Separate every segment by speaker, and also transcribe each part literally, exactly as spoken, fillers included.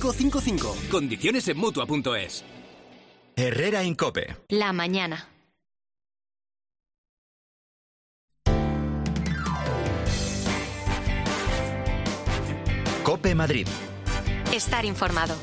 Speaker 1: cinco cinco cinco. Condiciones en Mutua punto es.
Speaker 2: Herrera Incope.
Speaker 3: La mañana.
Speaker 2: Cope Madrid.
Speaker 3: Estar informado.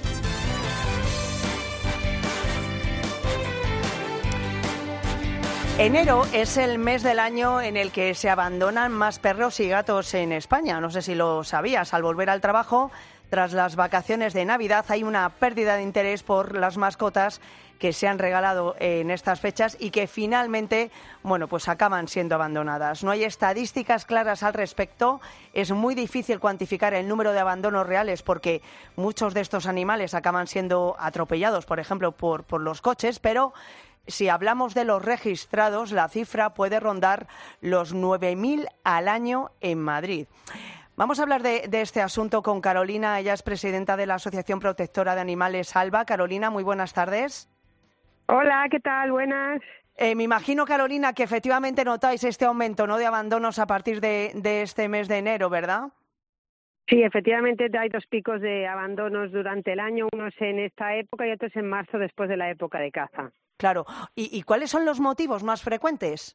Speaker 4: Enero es el mes del año en el que se abandonan más perros y gatos en España. No sé si lo sabías. Al volver al trabajo, tras las vacaciones de Navidad, hay una pérdida de interés por las mascotas que se han regalado en estas fechas y que finalmente, bueno, pues acaban siendo abandonadas. No hay estadísticas claras al respecto. Es muy difícil cuantificar el número de abandonos reales porque muchos de estos animales acaban siendo atropellados, por ejemplo, por, por los coches, pero si hablamos de los registrados, la cifra puede rondar los nueve mil al año en Madrid. Vamos a hablar de, de este asunto con Carolina. Ella es presidenta de la Asociación Protectora de Animales ALBA. Carolina, muy buenas tardes.
Speaker 5: Hola, ¿qué tal? Buenas.
Speaker 4: Eh, me imagino, Carolina, que efectivamente notáis este aumento, ¿no?, de abandonos a partir de, de este mes de enero, ¿verdad?
Speaker 5: Sí, efectivamente hay dos picos de abandonos durante el año, unos en esta época y otros en marzo después de la época de caza.
Speaker 4: Claro. ¿Y, y cuáles son los motivos más frecuentes?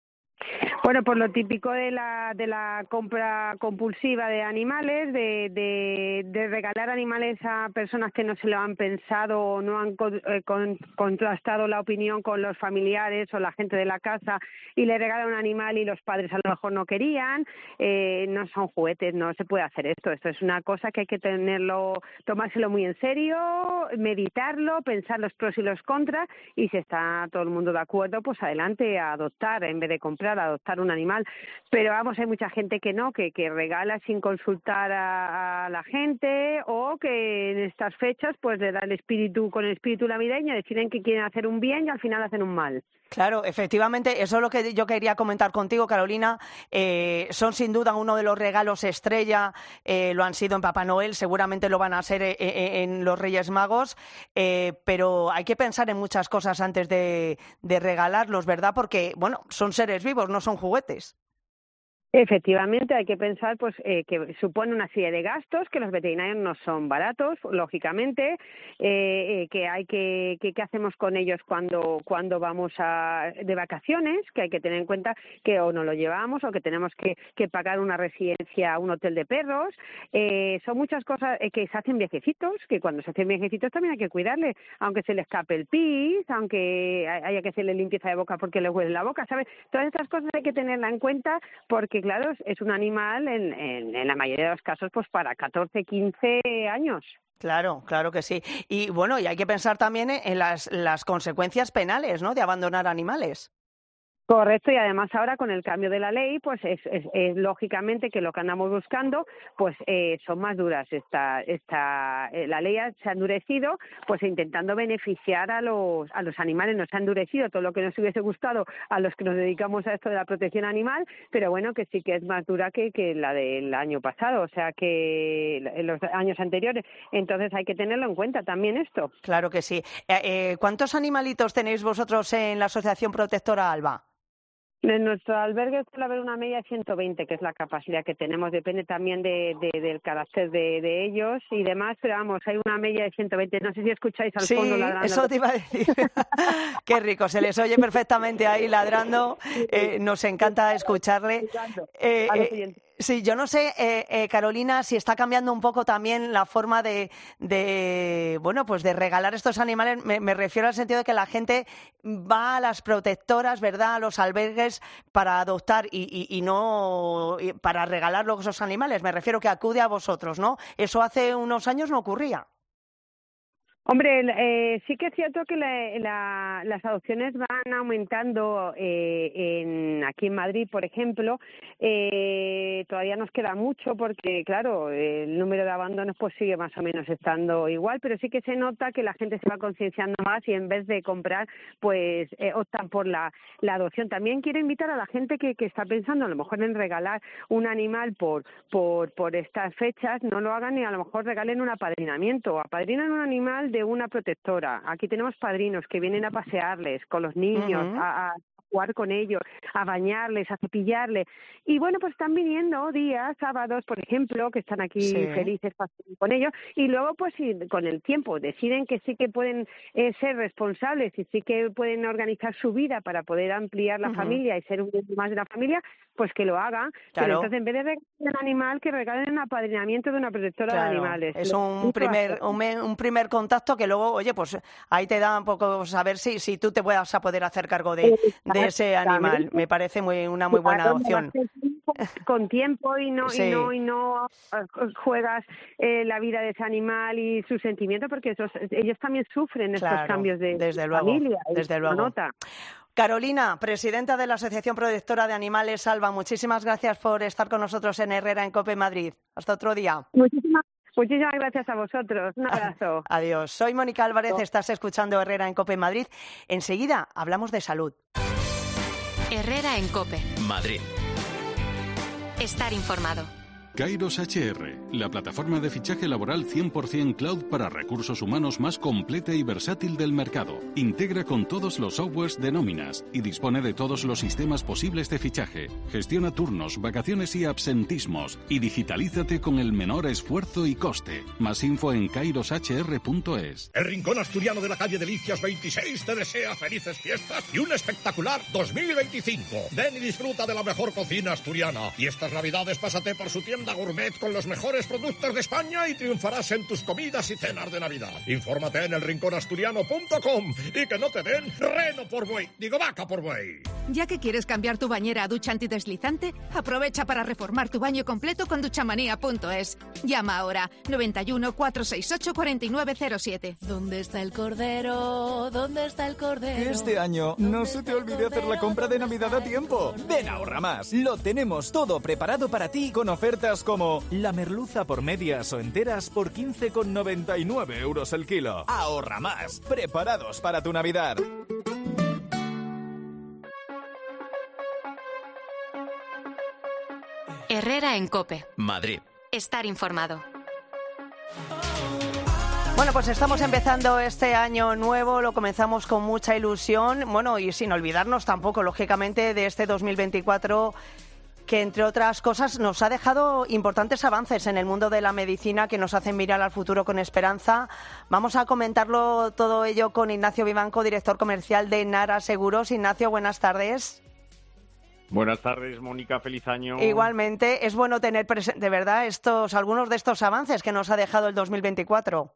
Speaker 5: Bueno, por lo típico de la de la compra compulsiva de animales, de, de, de regalar animales a personas que no se lo han pensado o no han con, eh, con, contrastado la opinión con los familiares o la gente de la casa y le regalan un animal y los padres a lo mejor no querían. Eh, no son juguetes, no se puede hacer esto. Esto es una cosa que hay que tenerlo, tomárselo muy en serio, meditarlo, pensar los pros y los contras y si está todo el mundo de acuerdo, pues adelante a adoptar en vez de comprar, a adoptar un animal, pero vamos, hay mucha gente que no, que, que regala sin consultar a, a la gente o que en estas fechas pues le da el espíritu, con el espíritu navideño, deciden que quieren hacer un bien y al final hacen un mal.
Speaker 4: Claro, efectivamente, eso es lo que yo quería comentar contigo, Carolina. Eh, son sin duda uno de los regalos estrella, eh, lo han sido en Papá Noel, seguramente lo van a ser eh, eh, en los Reyes Magos, eh, pero hay que pensar en muchas cosas antes de, de regalarlos, ¿verdad? Porque, bueno, son seres vivos, no son juguetes.
Speaker 5: Efectivamente, hay que pensar pues eh, que supone una serie de gastos, que los veterinarios no son baratos, lógicamente, eh, eh, que hay que, que qué hacemos con ellos cuando cuando vamos a de vacaciones, que hay que tener en cuenta que o no lo llevamos o que tenemos que, que pagar una residencia, un hotel de perros, eh, son muchas cosas eh, que se hacen viejecitos, que cuando se hacen viejecitos también hay que cuidarle, aunque se le escape el pis, aunque haya que hacerle limpieza de boca porque le huele la boca, ¿sabes? Todas estas cosas hay que tenerla en cuenta porque claro, es un animal en, en, en la mayoría de los casos pues para catorce, quince años.
Speaker 4: Claro, claro que sí. Y bueno, y hay que pensar también en las, las consecuencias penales, ¿no?, de abandonar animales.
Speaker 5: Correcto, y además ahora con el cambio de la ley, pues es, es, es lógicamente que lo que andamos buscando, pues eh, son más duras. Esta, esta, eh, la ley se ha endurecido, pues intentando beneficiar a los, a los animales. Nos ha endurecido todo lo que nos hubiese gustado a los que nos dedicamos a esto de la protección animal, pero bueno, que sí que es más dura que, que la del año pasado, o sea que en los años anteriores. Entonces hay que tenerlo en cuenta también esto.
Speaker 4: Claro que sí. Eh, eh, ¿Cuántos animalitos tenéis vosotros en la Asociación Protectora ALBA?
Speaker 5: En nuestro albergue suele haber una media de ciento veinte, que es la capacidad que tenemos. Depende también de, de, del carácter de, de ellos y demás, pero vamos, hay una media de ciento veinte. No sé si escucháis al
Speaker 4: sí,
Speaker 5: fondo ladrando.
Speaker 4: Sí, eso te iba a decir. Qué rico, se les oye perfectamente ahí ladrando. Eh, nos encanta escucharle. Eh, eh, sí, yo no sé, eh, eh, Carolina, si está cambiando un poco también la forma de, de bueno, pues de regalar estos animales. Me, me refiero al sentido de que la gente va a las protectoras, ¿verdad?, a los albergues para adoptar y, y, y no y para regalar luego esos animales. Me refiero que acude a vosotros, ¿no? Eso hace unos años no ocurría.
Speaker 5: Hombre, eh, sí que es cierto que la, la, las adopciones van aumentando eh, en, aquí en Madrid, por ejemplo. Eh, todavía nos queda mucho porque, claro, el número de abandonos pues sigue más o menos estando igual, pero sí que se nota que la gente se va concienciando más y en vez de comprar, pues eh, optan por la, la adopción. También quiero invitar a la gente que, que está pensando a lo mejor en regalar un animal por, por, por estas fechas, no lo hagan y a lo mejor regalen un apadrinamiento. Apadrinan un animal de una protectora. Aquí tenemos padrinos que vienen a pasearles con los niños, uh-huh. a, a jugar con ellos, a bañarles, a cepillarles. Y bueno, pues están viniendo días, sábados, por ejemplo, que están aquí
Speaker 4: Sí.
Speaker 5: felices con ellos, y luego pues si con el tiempo deciden que sí que pueden eh, ser responsables y sí que pueden organizar su vida para poder ampliar la
Speaker 4: Ujú.
Speaker 5: familia y ser un miembro más de la familia, pues que lo hagan.
Speaker 4: Claro.
Speaker 5: Pero entonces en vez de regalar un animal, que regalen un apadrinamiento de una protectora
Speaker 4: Claro,
Speaker 5: de animales.
Speaker 4: es
Speaker 5: Lo
Speaker 4: un
Speaker 5: invito a
Speaker 4: primer
Speaker 5: hacer.
Speaker 4: un, me- un primer contacto que luego, oye, pues ahí te da un poco saber si si tú te puedas a poder hacer cargo de, de ese animal.
Speaker 5: Exactamente.
Speaker 4: Me parece muy una muy buena
Speaker 5: Claro, lo
Speaker 4: opción.
Speaker 5: haces con tiempo y no
Speaker 4: Sí.
Speaker 5: y no y no eh, juegas eh, la vida de ese animal y sus sentimientos, porque esos, ellos también sufren estos
Speaker 4: Claro,
Speaker 5: cambios de
Speaker 4: desde luego,
Speaker 5: familia y
Speaker 4: desde
Speaker 5: se
Speaker 4: luego.
Speaker 5: nota.
Speaker 4: Carolina, presidenta de la Asociación Protectora de Animales Salva, muchísimas gracias por estar con nosotros en Herrera en COPE Madrid. Hasta otro día.
Speaker 5: Muchísimas, muchísimas gracias a vosotros. Un abrazo.
Speaker 4: Adiós. Soy Mónica Álvarez, estás escuchando Herrera en COPE Madrid. Enseguida hablamos de salud.
Speaker 3: Herrera en COPE.
Speaker 2: Madrid.
Speaker 3: Estar informado.
Speaker 6: Kairos H R, la plataforma de fichaje laboral cien por ciento cloud para recursos humanos más completa y versátil del mercado. Integra con todos los softwares de nóminas y dispone de todos los sistemas posibles de fichaje. Gestiona turnos, vacaciones y absentismos y digitalízate con el menor esfuerzo y coste. Más info en kairos h r punto es.
Speaker 7: El Rincón Asturiano de la calle Delicias veintiséis te desea felices fiestas y un espectacular dos mil veinticinco. Ven y disfruta de la mejor cocina asturiana. Y estas navidades pásate por su tienda gourmet con los mejores productos de España y triunfarás en tus comidas y cenas de Navidad. Infórmate en el rincón asturiano punto com y que no te den reno por buey, digo vaca por buey.
Speaker 8: Ya que quieres cambiar tu bañera a ducha antideslizante, aprovecha para reformar tu baño completo con duchamanía punto es. Llama ahora noventa y uno, cuatrocientos sesenta y ocho, cuarenta y nueve cero siete.
Speaker 9: ¿Dónde está el cordero? ¿Dónde está el cordero?
Speaker 10: Este año no se te olvide hacer la compra de Navidad a tiempo. Ven a Ahorra Más. Lo tenemos todo preparado para ti con ofertas como la merluza por medias o enteras por quince con noventa y nueve euros el kilo. Ahorra Más. Preparados para tu Navidad.
Speaker 3: Herrera en COPE.
Speaker 2: Madrid.
Speaker 3: Estar informado.
Speaker 4: Bueno, pues estamos empezando este año nuevo, lo comenzamos con mucha ilusión, bueno, y sin olvidarnos tampoco, lógicamente, de este dos mil veinticuatro, que entre otras cosas nos ha dejado importantes avances en el mundo de la medicina que nos hacen mirar al futuro con esperanza. Vamos a comentarlo todo ello con Ignacio Vivanco, director comercial de Nara Seguros. Ignacio, buenas tardes.
Speaker 11: Buenas tardes, Mónica, feliz año.
Speaker 4: Igualmente, es bueno tener presente, de verdad, estos, algunos de estos avances que nos ha dejado el dos mil veinticuatro.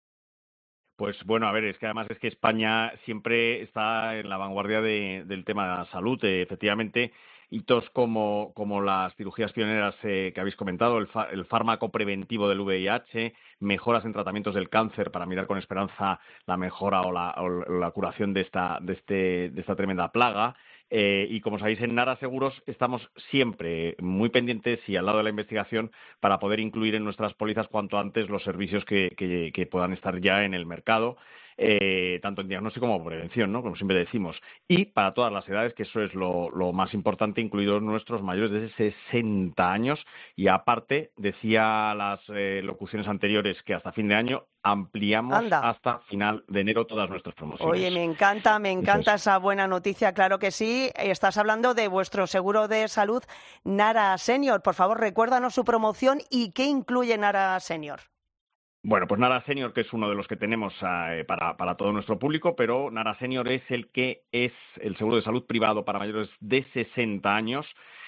Speaker 11: Pues bueno, a ver, es que además es que España siempre está en la vanguardia de, del tema de la salud. Eh, efectivamente, hitos como, como las cirugías pioneras eh, que habéis comentado, el, fa, el fármaco preventivo del V I H, mejoras en tratamientos del cáncer para mirar con esperanza la mejora o la, o la curación de esta, de, este, de esta tremenda plaga. Eh, y como sabéis, en Nara Seguros estamos siempre muy pendientes y al lado de la investigación para poder incluir en nuestras pólizas cuanto antes los servicios que, que, que puedan estar ya en el mercado, eh, tanto en diagnóstico como prevención, ¿no? Como siempre decimos. Y para todas las edades, que eso es lo, lo más importante, incluidos nuestros mayores de sesenta años. Y aparte, decía las eh, locuciones anteriores que hasta fin de año ampliamos
Speaker 4: Anda.
Speaker 11: hasta final de enero todas nuestras promociones.
Speaker 4: Oye, me encanta, me encanta
Speaker 11: Eso es.
Speaker 4: esa buena noticia, claro que sí. Estás hablando de vuestro seguro de salud Nara Senior. Por favor, recuérdanos su promoción y qué incluye Nara Senior.
Speaker 11: Bueno, pues Nara Senior, que es uno de los que tenemos eh, para, para todo nuestro público, pero Nara Senior es el que es el seguro de salud privado para mayores de sesenta años,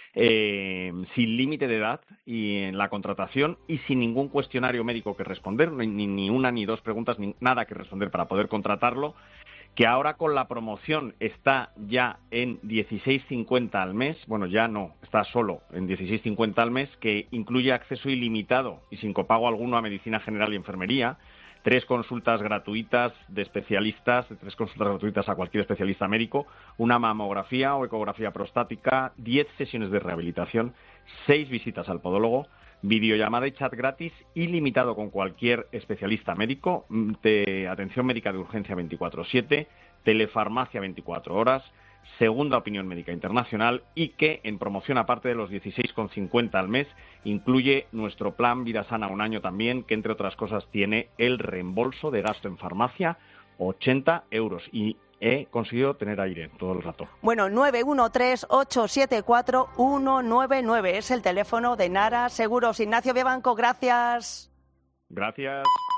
Speaker 11: eh, sin límite de edad y en la contratación y sin ningún cuestionario médico que responder, ni, ni una ni dos preguntas, ni nada que responder para poder contratarlo, que ahora con la promoción está ya en dieciséis cincuenta al mes, bueno, ya no, está solo en dieciséis cincuenta al mes, que incluye acceso ilimitado y sin copago alguno a medicina general y enfermería, tres consultas gratuitas de especialistas, tres consultas gratuitas a cualquier especialista médico, una mamografía o ecografía prostática, diez sesiones de rehabilitación, seis visitas al podólogo, videollamada y chat gratis ilimitado con cualquier especialista médico, de atención médica de urgencia veinticuatro siete, telefarmacia veinticuatro horas, segunda opinión médica internacional y que en promoción aparte de los dieciséis con cincuenta al mes incluye nuestro plan Vida Sana un año también, que entre otras cosas tiene el reembolso de gasto en farmacia ochenta euros y he conseguido tener aire todo el rato.
Speaker 4: Bueno, nueve uno tres, ocho siete cuatro, uno nueve nueve es el teléfono de Nara Seguros. Ignacio Vivanco, gracias.
Speaker 11: Gracias.